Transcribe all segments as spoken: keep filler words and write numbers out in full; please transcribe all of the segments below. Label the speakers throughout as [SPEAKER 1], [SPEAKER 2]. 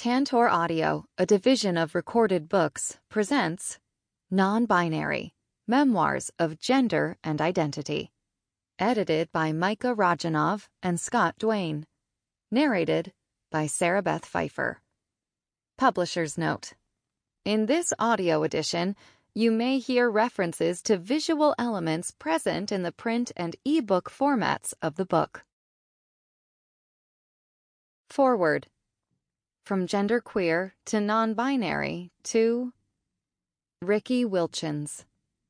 [SPEAKER 1] Tantor Audio, a division of Recorded Books, presents Non-Binary, Memoirs of Gender and Identity. Edited by Micah Rajanov and Scott Duane. Narrated by Sarah Beth Pfeiffer. Publisher's note. In this audio edition, you may hear references to visual elements present in the print and e-book formats of the book. Forward. From genderqueer to non-binary to Ricky Wilchins.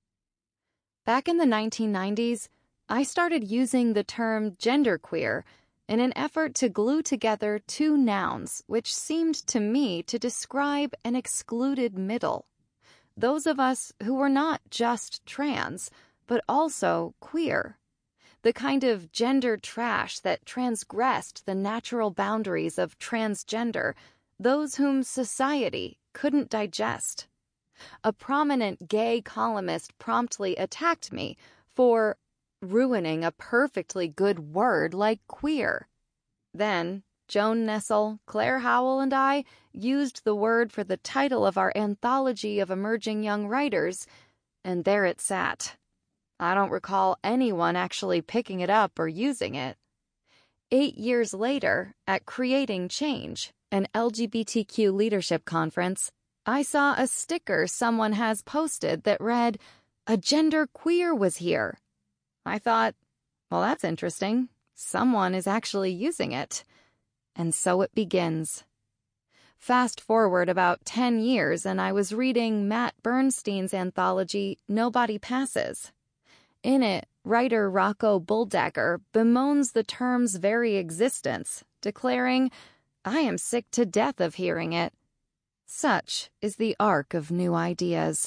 [SPEAKER 1] Back in the nineteen nineties, I started using the term genderqueer in an effort to glue together two nouns which seemed to me to describe an excluded middle. Those of us who were not just trans, but also queer. The kind of gender trash that transgressed the natural boundaries of transgender, those whom society couldn't digest. A prominent gay columnist promptly attacked me for ruining a perfectly good word like queer. Then, Joan Nessel, Claire Howell, and I used the word for the title of our anthology of emerging young writers, and there it sat. I don't recall anyone actually picking it up or using it. Eight years later, at Creating Change, an L G B T Q leadership conference, I saw a sticker someone has posted that read, "A gender queer was here." I thought, well, that's interesting. Someone is actually using it. And so it begins. Fast forward about ten years, and I was reading Matt Bernstein's anthology, Nobody Passes. In it, writer Rocco Bulldagger bemoans the term's very existence, declaring, "I am sick to death of hearing it." Such is the arc of new ideas.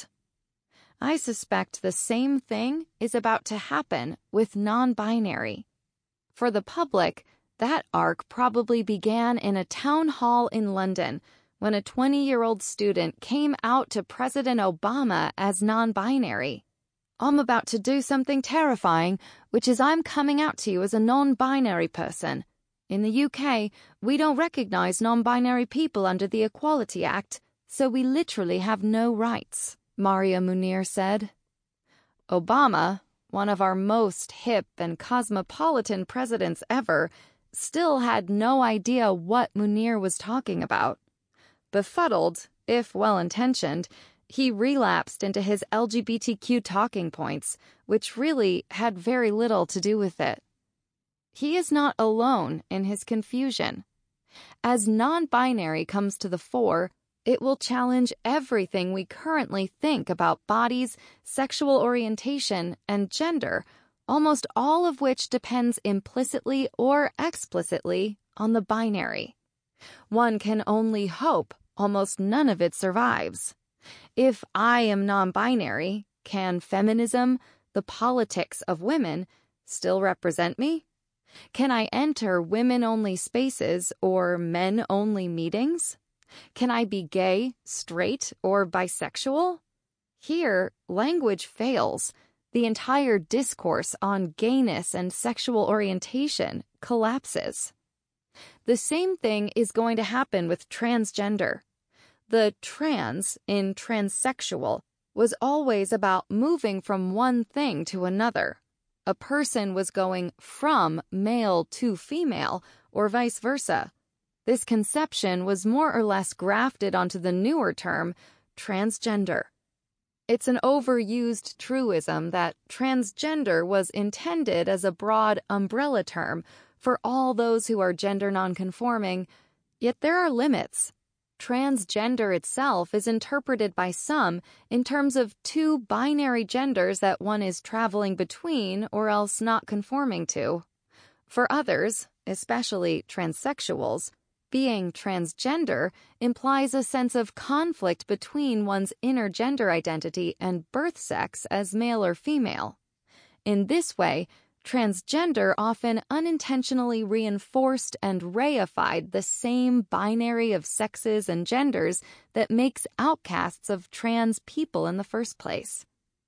[SPEAKER 1] I suspect the same thing is about to happen with non-binary. For the public, that arc probably began in a town hall in London when a twenty-year-old student came out to President Obama as non-binary. "I'm about to do something terrifying, which is I'm coming out to you as a non-binary person. In the U K, we don't recognize non-binary people under the Equality Act, so we literally have no rights," Maria Munir said. Obama, one of our most hip and cosmopolitan presidents ever, still had no idea what Munir was talking about. Befuddled, if well-intentioned, he relapsed into his L G B T Q talking points, which really had very little to do with it. He is not alone in his confusion. As non-binary comes to the fore, it will challenge everything we currently think about bodies, sexual orientation, and gender, almost all of which depends implicitly or explicitly on the binary. One can only hope almost none of it survives. If I am non-binary, can feminism, the politics of women, still represent me? Can I enter women-only spaces or men-only meetings? Can I be gay, straight, or bisexual? Here, language fails. The entire discourse on gayness and sexual orientation collapses. The same thing is going to happen with transgender. The trans in transsexual was always about moving from one thing to another. A person was going from male to female, or vice versa. This conception was more or less grafted onto the newer term, transgender. It's an overused truism that transgender was intended as a broad umbrella term for all those who are gender nonconforming, yet there are limits. Transgender itself is interpreted by some in terms of two binary genders that one is traveling between or else not conforming to. For others, especially transsexuals, being transgender implies a sense of conflict between one's inner gender identity and birth sex as male or female. In this way, transgender often unintentionally reinforced and reified the same binary of sexes and genders that makes outcasts of trans people in the first place.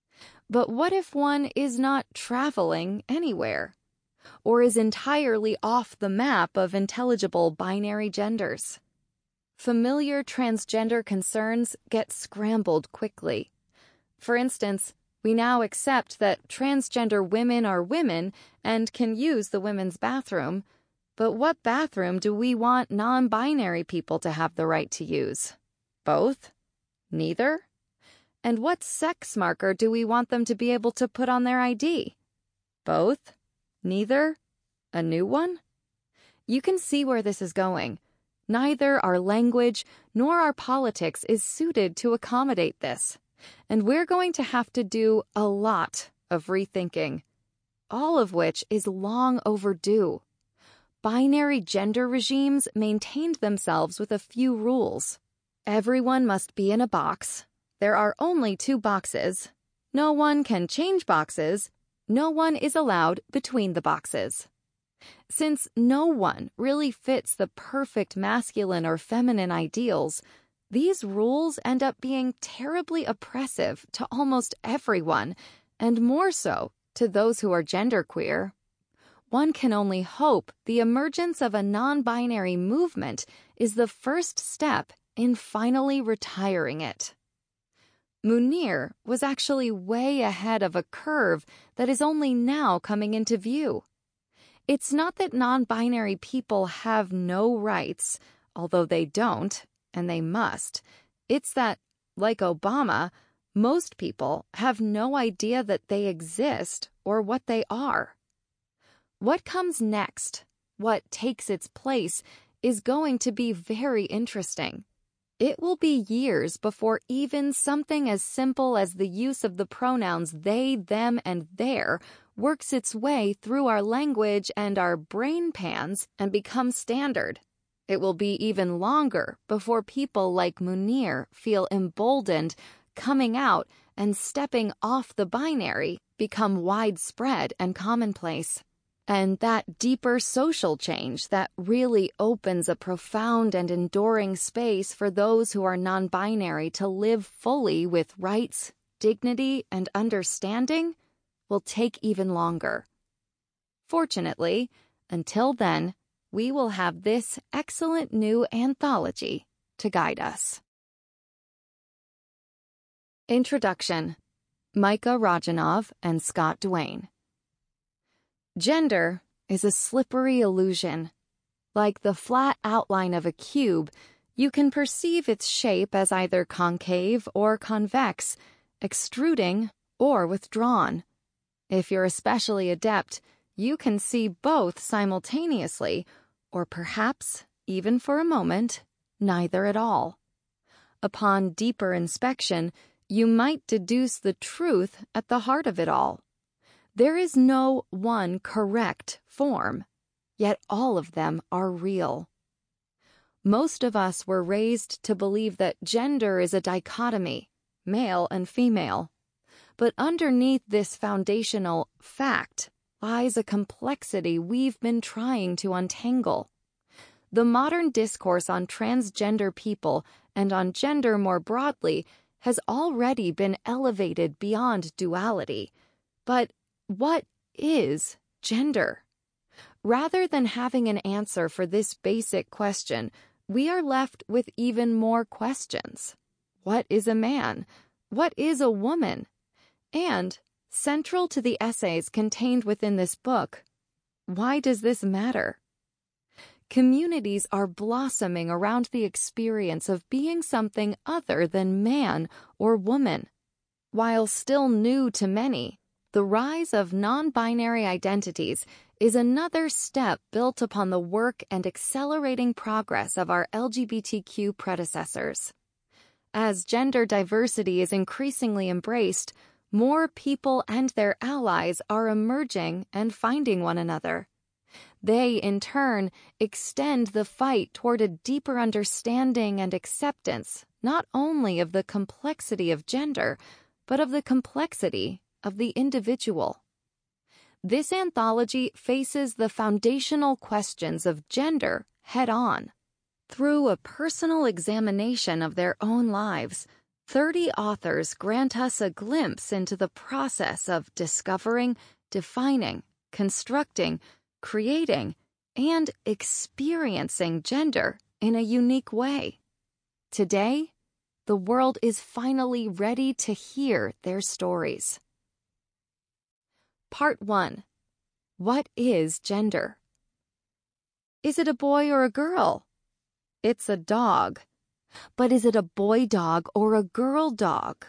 [SPEAKER 1] But what if one is not traveling anywhere? Or is entirely off the map of intelligible binary genders? familiar transgender concerns get scrambled quickly. For instance, we now accept that transgender women are women and can use the women's bathroom, but what bathroom do we want non-binary people to have the right to use? Both? Neither? And what sex marker do we want them to be able to put on their I D? Both? Neither? A new one? You can see where this is going. Neither our language nor our politics is suited to accommodate this, and we're going to have to do a lot of rethinking, all of which is long overdue. Binary gender regimes maintained themselves with a few rules. Everyone must be in a box. There are only two boxes. No one can change boxes. No one is allowed between the boxes. Since no one really fits the perfect masculine or feminine ideals, these rules end up being terribly oppressive to almost everyone, and more so to those who are genderqueer. One can only hope the emergence of a non-binary movement is the first step in finally retiring it. Munir was actually way ahead of a curve that is only now coming into view. It's not that non-binary people have no rights, although they don't, and they must. It's that, like Obama, most people have no idea that they exist or what they are. What comes next, what takes its place, is going to be very interesting. It will be years before even something as simple as the use of the pronouns they, them, and their works its way through our language and our brain pans and becomes standard. It will be even longer before people like Munir feel emboldened, coming out and stepping off the binary become widespread and commonplace. And that deeper social change that really opens a profound and enduring space for those who are non-binary to live fully with rights, dignity, and understanding will take even longer. Fortunately, until then, we will have this excellent new anthology to guide us. Introduction: Micah Rodjanov and Scott Duane. Gender is a slippery illusion. Like the flat outline of a cube, you can perceive its shape as either concave or convex, extruding or withdrawn. If you're especially adept, you can see both simultaneously, or perhaps, even for a moment, neither at all. Upon deeper inspection, you might deduce the truth at the heart of it all. There is no one correct form, yet all of them are real. Most of us were raised to believe that gender is a dichotomy, male and female. But underneath this foundational fact lies a complexity we've been trying to untangle. The modern discourse on transgender people and on gender more broadly has already been elevated beyond duality. But what is gender? Rather than having an answer for this basic question, we are left with even more questions. What is a man? What is a woman? And, central to the essays contained within this book, why does this matter? Communities are blossoming around the experience of being something other than man or woman. While still new to many, the rise of non-binary identities is another step built upon the work and accelerating progress of our L G B T Q predecessors. As gender diversity is increasingly embraced, more people and their allies are emerging and finding one another. They, in turn, extend the fight toward a deeper understanding and acceptance not only of the complexity of gender, but of the complexity of the individual. This anthology faces the foundational questions of gender head-on. Through a personal examination of their own lives, thirty authors grant us a glimpse into the process of discovering, defining, constructing, creating, and experiencing gender in a unique way. Today, the world is finally ready to hear their stories. Part one. What is gender? Is it a boy or a girl? It's a dog. But is it a boy dog or a girl dog?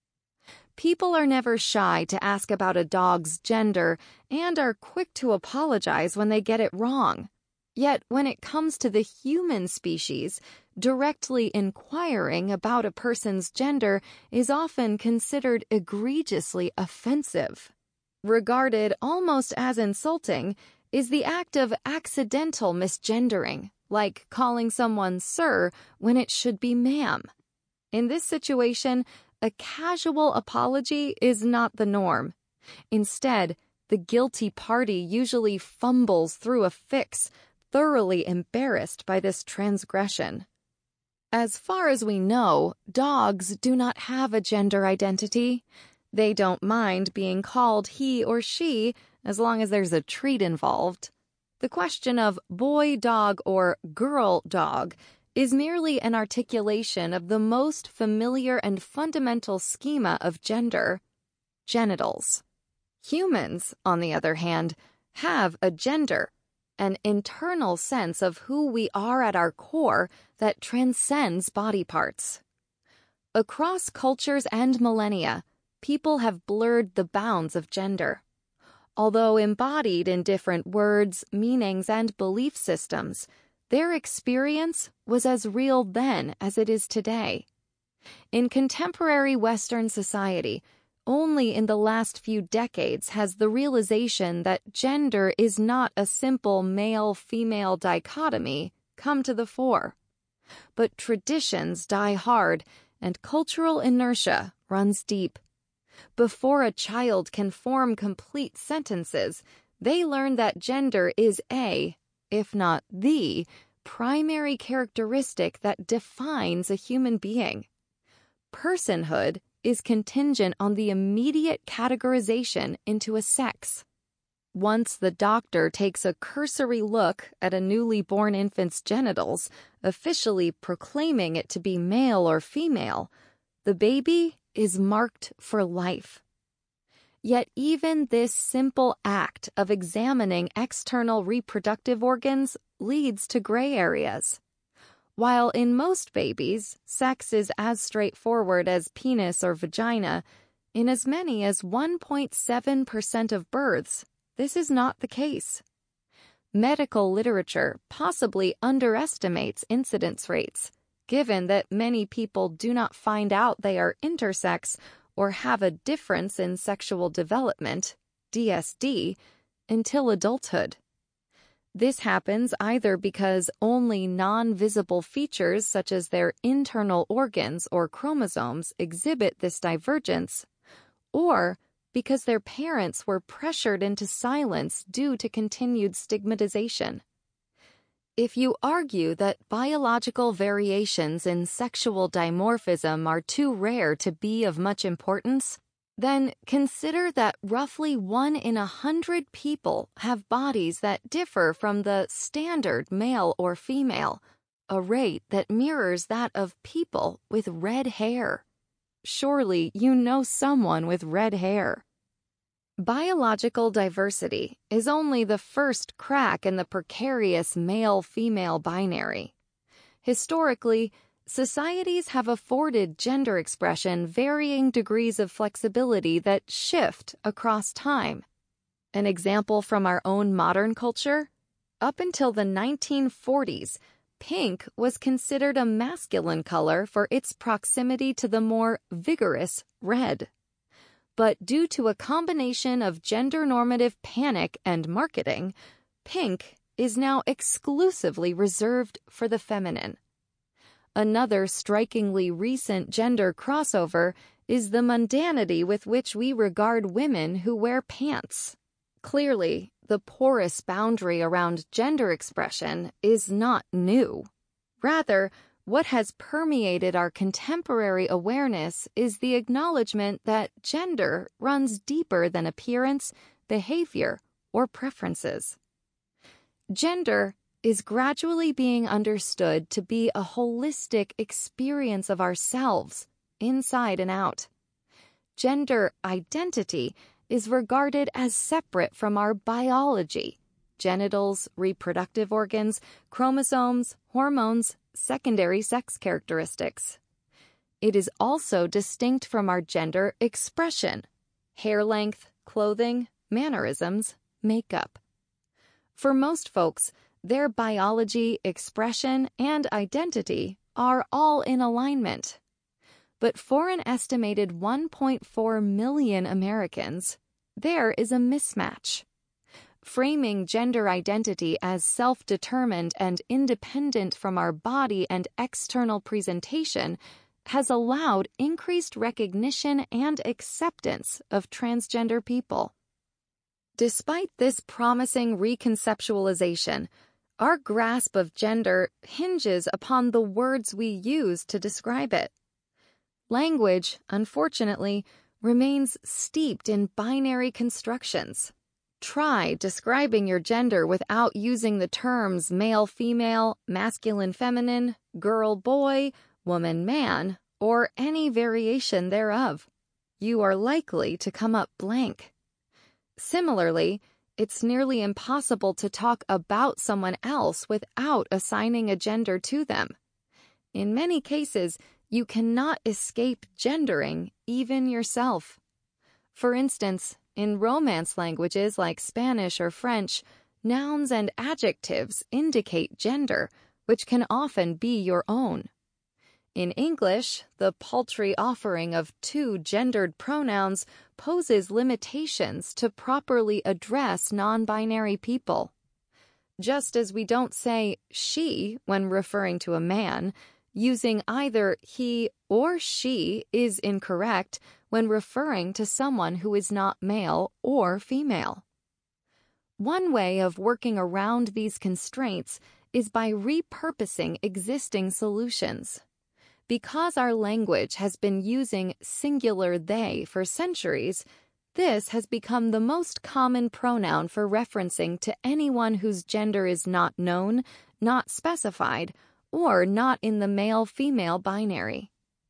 [SPEAKER 1] People are never shy to ask about a dog's gender and are quick to apologize when they get it wrong. Yet when it comes to the human species, directly inquiring about a person's gender is often considered egregiously offensive. Regarded almost as insulting is the act of accidental misgendering, like calling someone sir when it should be ma'am. In this situation, a casual apology is not the norm. Instead, the guilty party usually fumbles through a fix, thoroughly embarrassed by this transgression. As far as we know, dogs do not have a gender identity. They don't mind being called he or she as long as there's a treat involved. The question of boy dog or girl dog is merely an articulation of the most familiar and fundamental schema of gender: genitals. Humans, on the other hand, have a gender, an internal sense of who we are at our core that transcends body parts. Across cultures and millennia, people have blurred the bounds of gender. Although embodied in different words, meanings, and belief systems, their experience was as real then as it is today. In contemporary Western society, only in the last few decades has the realization that gender is not a simple male-female dichotomy come to the fore. But traditions die hard, and cultural inertia runs deep. Before a child can form complete sentences, they learn that gender is a, if not the, primary characteristic that defines a human being. Personhood is contingent on the immediate categorization into a sex. Once the doctor takes a cursory look at a newly born infant's genitals, officially proclaiming it to be male or female, the baby is marked for life. Yet even this simple act of examining external reproductive organs leads to gray areas. While in most babies, sex is as straightforward as penis or vagina, in as many as one point seven percent of births, this is not the case. Medical literature possibly underestimates incidence rates, given that many people do not find out they are intersex or have a difference in sexual development, D S D, until adulthood. This happens either because only non-visible features such as their internal organs or chromosomes exhibit this divergence, or because their parents were pressured into silence due to continued stigmatization. If you argue that biological variations in sexual dimorphism are too rare to be of much importance, then consider that roughly one in a hundred people have bodies that differ from the standard male or female, a rate that mirrors that of people with red hair. Surely you know someone with red hair. Biological diversity is only the first crack in the precarious male-female binary. Historically, societies have afforded gender expression varying degrees of flexibility that shift across time. An example from our own modern culture? Up until the nineteen forties, pink was considered a masculine color for its proximity to the more vigorous red. But due to a combination of gender-normative panic and marketing, pink is now exclusively reserved for the feminine. Another strikingly recent gender crossover is the mundanity with which we regard women who wear pants. Clearly, the porous boundary around gender expression is not new. Rather, what has permeated our contemporary awareness is the acknowledgement that gender runs deeper than appearance, behavior, or preferences. Gender, is gradually being understood to be a holistic experience of ourselves, inside and out. Gender identity is regarded as separate from our biology, genitals, reproductive organs, chromosomes, hormones, secondary sex characteristics. It is also distinct from our gender expression, hair length, clothing, mannerisms, makeup. For most folks, their biology, expression, and identity are all in alignment. But for an estimated one point four million Americans, there is a mismatch. Framing gender identity as self-determined and independent from our body and external presentation has allowed increased recognition and acceptance of transgender people. Despite this promising reconceptualization, our grasp of gender hinges upon the words we use to describe it. Language, unfortunately, remains steeped in binary constructions. Try describing your gender without using the terms male-female, masculine-feminine, girl-boy, woman-man, or any variation thereof. You are likely to come up blank. Similarly, it's nearly impossible to talk about someone else without assigning a gender to them. In many cases, you cannot escape gendering even yourself. For instance, in Romance languages like Spanish or French, nouns and adjectives indicate gender, which can often be your own. In English, the paltry offering of two gendered pronouns poses limitations to properly address non-binary people. Just as we don't say she when referring to a man, using either he or she is incorrect when referring to someone who is not male or female. One way of working around these constraints is by repurposing existing solutions. Because our language has been using singular they for centuries, this has become the most common pronoun for referencing to anyone whose gender is not known, not specified, or not in the male-female binary.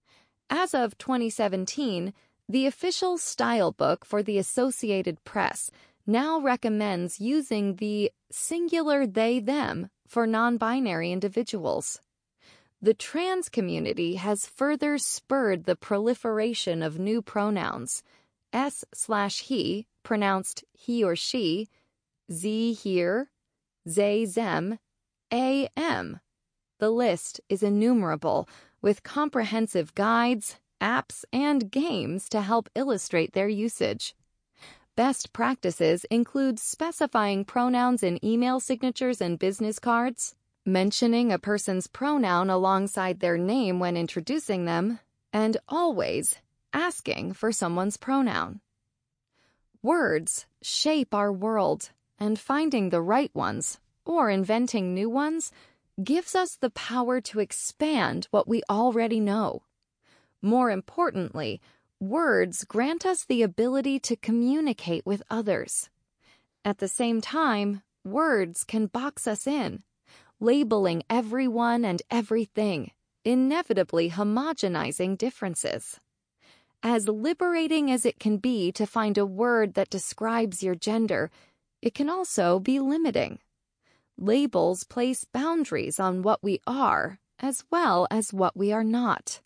[SPEAKER 1] As of twenty seventeen, the official style book for the Associated Press now recommends using the singular they-them for non-binary individuals. The trans community has further spurred the proliferation of new pronouns, s slash he, pronounced he or she, z here, they them, a m. The list is innumerable, with comprehensive guides, apps, and games to help illustrate their usage. Best practices include specifying pronouns in email signatures and business cards, mentioning a person's pronoun alongside their name when introducing them, and always asking for someone's pronoun. Words shape our world, and finding the right ones, or inventing new ones, gives us the power to expand what we already know. More importantly, words grant us the ability to communicate with others. At the same time, words can box us in, labeling everyone and everything, inevitably homogenizing differences. As liberating as it can be to find a word that describes your gender, it can also be limiting. Labels place boundaries on what we are, as well as what we are not.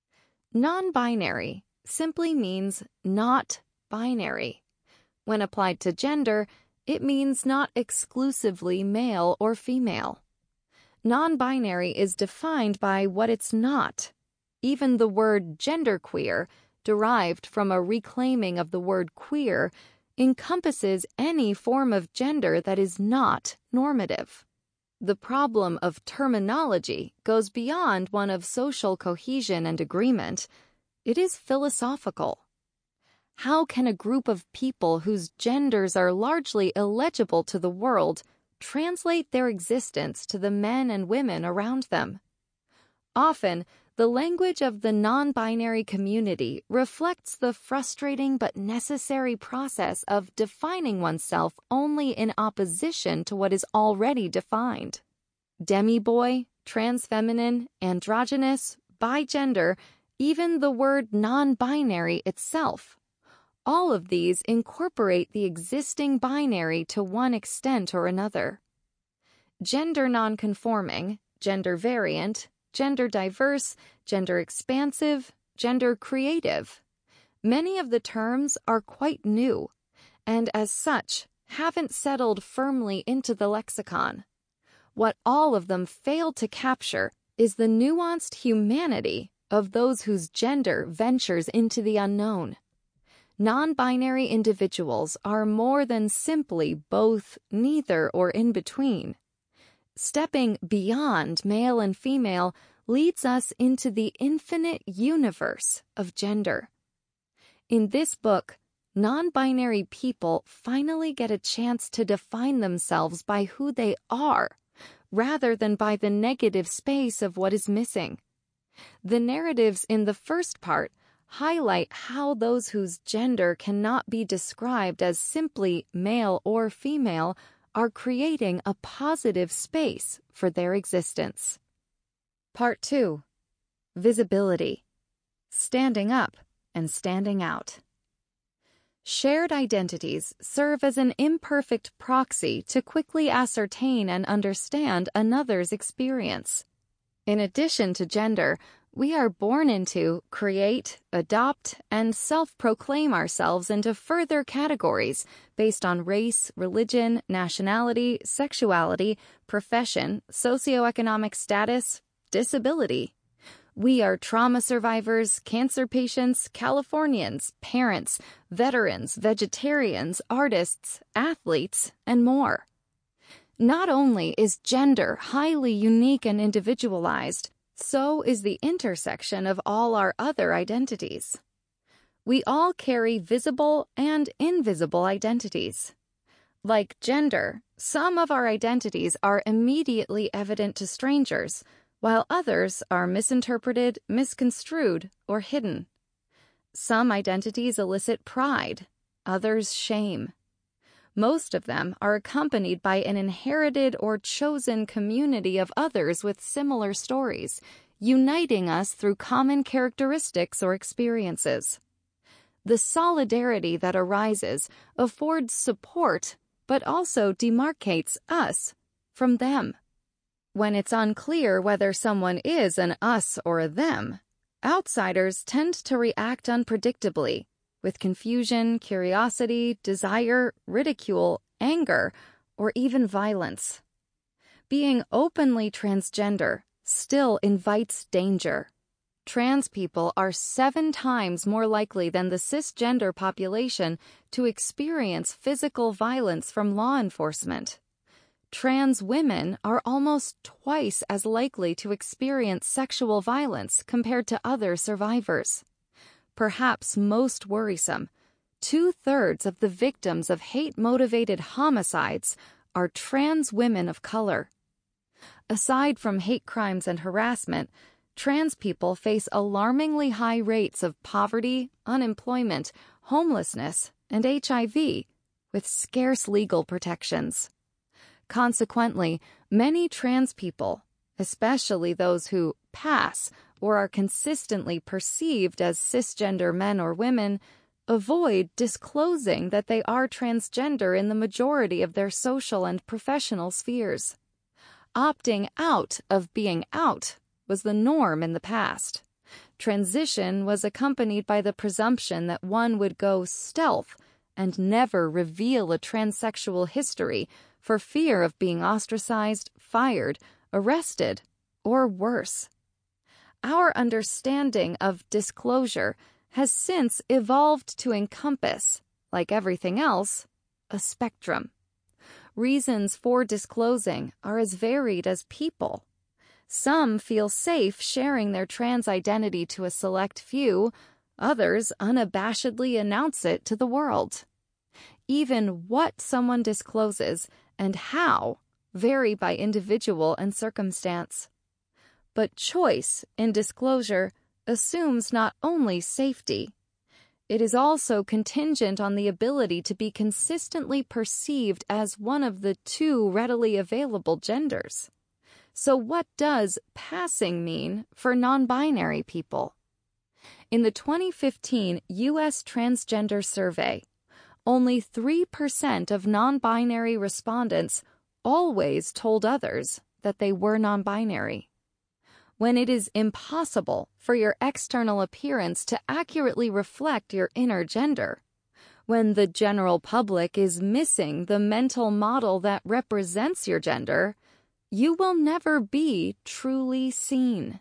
[SPEAKER 1] Non-binary simply means not binary. When applied to gender, it means not exclusively male or female. Non-binary is defined by what it's not. Even the word genderqueer, derived from a reclaiming of the word queer, encompasses any form of gender that is not normative. The problem of terminology goes beyond one of social cohesion and agreement. It is philosophical. How can a group of people whose genders are largely illegible to the world translate their existence to the men and women around them? Often, the language of the non-binary community reflects the frustrating but necessary process of defining oneself only in opposition to what is already defined. demi-boy, transfeminine, androgynous, bigender, even the word non-binary itself. All of these incorporate the existing binary to one extent or another. Gender nonconforming, gender variant, gender diverse, gender expansive, gender creative. Many of the terms are quite new, and as such, haven't settled firmly into the lexicon. What all of them fail to capture is the nuanced humanity of those whose gender ventures into the unknown. Non-binary individuals are more than simply both, neither, or in between. Stepping beyond male and female leads us into the infinite universe of gender. In this book, non-binary people finally get a chance to define themselves by who they are, rather than by the negative space of what is missing. The narratives in the first part highlight how those whose gender cannot be described as simply male or female are creating a positive space for their existence. Part two. Visibility. Standing up and standing out. Shared identities serve as an imperfect proxy to quickly ascertain and understand another's experience. In addition to gender, we are born into, create, adopt, and self-proclaim ourselves into further categories based on race, religion, nationality, sexuality, profession, socioeconomic status, disability. We are trauma survivors, cancer patients, Californians, parents, veterans, vegetarians, artists, athletes, and more. Not only is gender highly unique and individualized, so is the intersection of all our other identities. We all carry visible and invisible identities. Like gender, some of our identities are immediately evident to strangers, while others are misinterpreted, misconstrued, or hidden. Some identities elicit pride, others shame. Most of them are accompanied by an inherited or chosen community of others with similar stories, uniting us through common characteristics or experiences. The solidarity that arises affords support, but also demarcates us from them. When it's unclear whether someone is an us or a them, outsiders tend to react unpredictably, with confusion, curiosity, desire, ridicule, anger, or even violence. Being openly transgender still invites danger. Trans people are seven times more likely than the cisgender population to experience physical violence from law enforcement. Trans women are almost twice as likely to experience sexual violence compared to other survivors. Perhaps most worrisome, two-thirds of the victims of hate-motivated homicides are trans women of color. Aside from hate crimes and harassment, trans people face alarmingly high rates of poverty, unemployment, homelessness, and H I V, with scarce legal protections. Consequently, many trans people, especially those who pass or are consistently perceived as cisgender men or women, avoid disclosing that they are transgender in the majority of their social and professional spheres. Opting out of being out was the norm in the past. Transition was accompanied by the presumption that one would go stealth and never reveal a transsexual history for fear of being ostracized, fired, arrested, or worse. Our understanding of disclosure has since evolved to encompass, like everything else, a spectrum. Reasons for disclosing are as varied as people. Some feel safe sharing their trans identity to a select few, others unabashedly announce it to the world. Even what someone discloses and how vary by individual and circumstance. But choice in disclosure assumes not only safety, it is also contingent on the ability to be consistently perceived as one of the two readily available genders. So what does passing mean for non-binary people? In the twenty fifteen U S Transgender Survey, only three percent of non-binary respondents always told others that they were non-binary. When it is impossible for your external appearance to accurately reflect your inner gender, when the general public is missing the mental model that represents your gender, you will never be truly seen.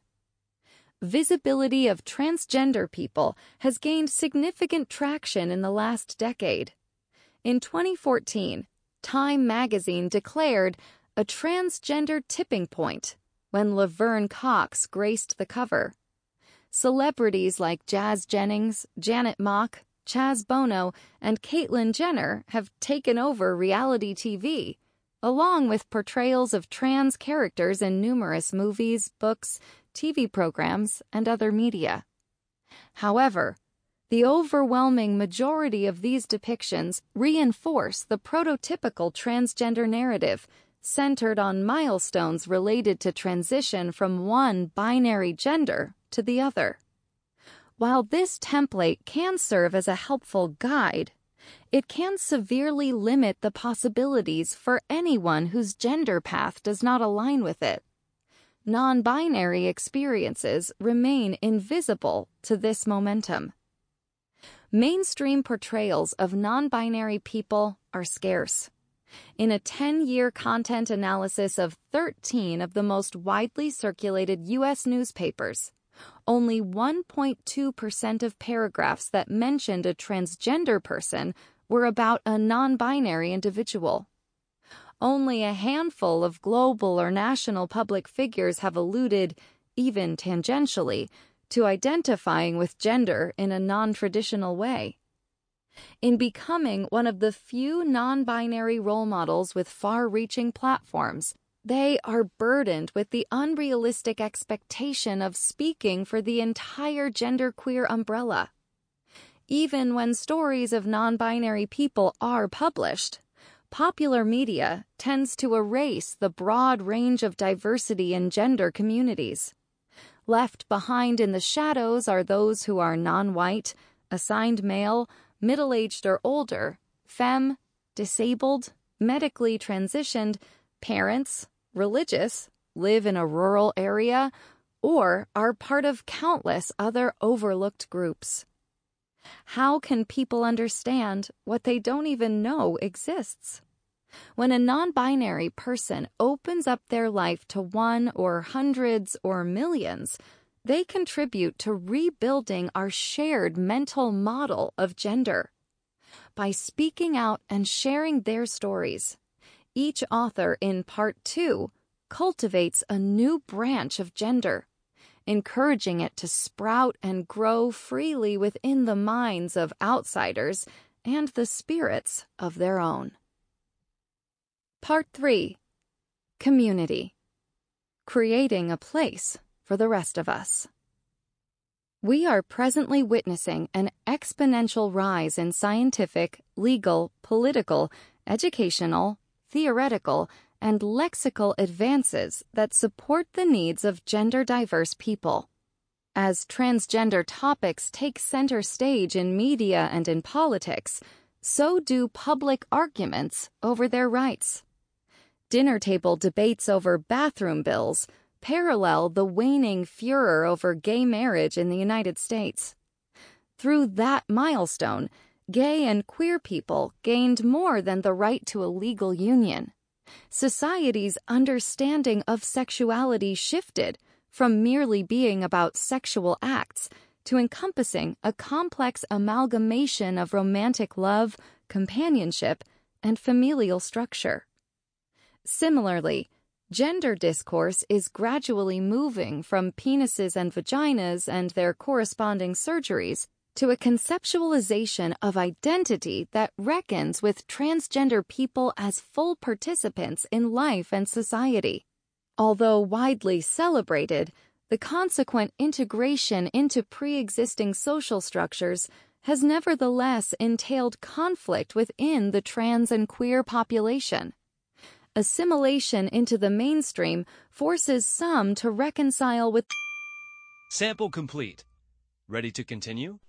[SPEAKER 1] Visibility of transgender people has gained significant traction in the last decade. In twenty fourteen, Time magazine declared a transgender tipping point when Laverne Cox graced the cover. Celebrities like Jazz Jennings, Janet Mock, Chaz Bono, and Caitlyn Jenner have taken over reality T V, along with portrayals of trans characters in numerous movies, books, T V programs, and other media. However, the overwhelming majority of these depictions reinforce the prototypical transgender narrative centered on milestones related to transition from one binary gender to the other. While this template can serve as a helpful guide, it can severely limit the possibilities for anyone whose gender path does not align with it. Non-binary experiences remain invisible to this momentum. Mainstream portrayals of non-binary people are scarce. In a ten-year content analysis of thirteen of the most widely circulated U S newspapers, only one point two percent of paragraphs that mentioned a transgender person were about a non-binary individual. Only a handful of global or national public figures have alluded, even tangentially, to identifying with gender in a non-traditional way. In becoming one of the few non-binary role models with far-reaching platforms, they are burdened with the unrealistic expectation of speaking for the entire genderqueer umbrella. Even when stories of non-binary people are published, popular media tends to erase the broad range of diversity in gender communities. Left behind in the shadows are those who are non-white, assigned male, middle-aged or older, femme, disabled, medically transitioned, parents, religious, live in a rural area, or are part of countless other overlooked groups. How can people understand what they don't even know exists? When a non-binary person opens up their life to one or hundreds or millions, they contribute to rebuilding our shared mental model of gender. By speaking out and sharing their stories, each author in Part two cultivates a new branch of gender, encouraging it to sprout and grow freely within the minds of outsiders and the spirits of their own. Part three. Community. Creating a place for the rest of us. We are presently witnessing an exponential rise in scientific, legal, political, educational, theoretical, and lexical advances that support the needs of gender-diverse people. As transgender topics take center stage in media and in politics, so do public arguments over their rights. Dinner table debates over bathroom bills parallel the waning furor over gay marriage in the United States. Through that milestone, gay and queer people gained more than the right to a legal union. Society's understanding of sexuality shifted from merely being about sexual acts to encompassing a complex amalgamation of romantic love, companionship, and familial structure. Similarly, gender discourse is gradually moving from penises and vaginas and their corresponding surgeries to a conceptualization of identity that reckons with transgender people as full participants in life and society. Although widely celebrated, the consequent integration into pre-existing social structures has nevertheless entailed conflict within the trans and queer population. assimilation into the mainstream forces some to reconcile with.
[SPEAKER 2] Sample complete. Ready to continue?